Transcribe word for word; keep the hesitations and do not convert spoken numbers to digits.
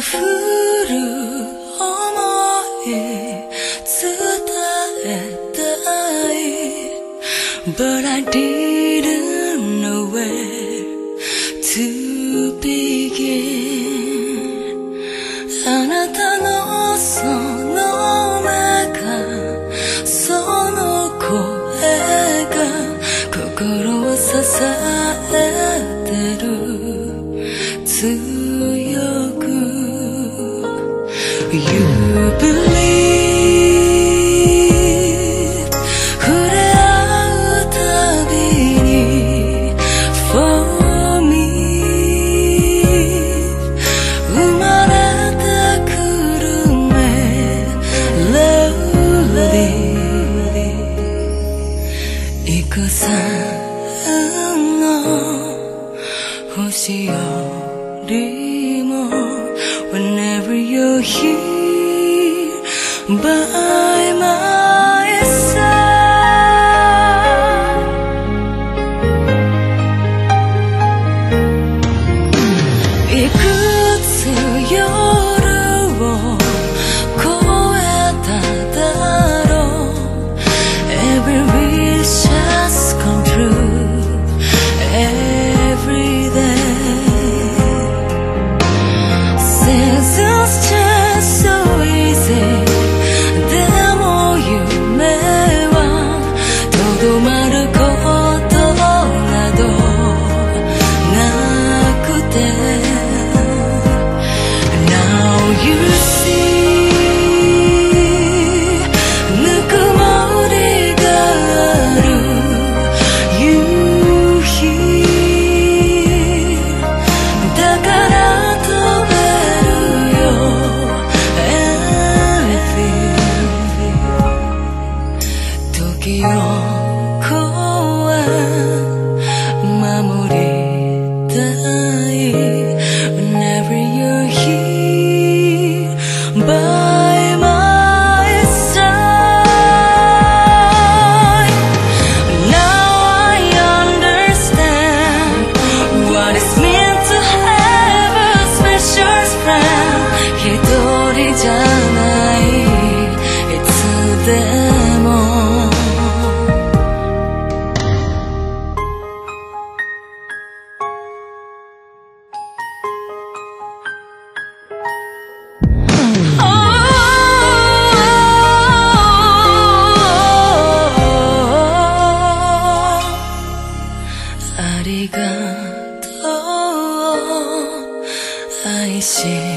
降る想い伝えたい But I didn't know where to begin あなたのその目がその声が心を支えてる強く You believe 触れ合うたびに For me 生まれてくるメロディー幾千の星よりも Whenever you're here by my side いくつ夜を越えただろう Every wish has come true Every day Seasons change so easy でも夢はとどまることなどなくて Now you see ぬくもりがある夕日だから飛べるよ 時を超え守りたい Whenever you're here by my side Now I understand what it's meant to have a special friend 一人じゃないいつでもありがとう愛し